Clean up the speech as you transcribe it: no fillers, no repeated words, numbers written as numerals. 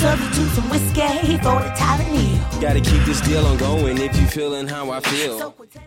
substitute some whiskey for the Tylenol. Gotta keep this deal on going if you feeling how I feel.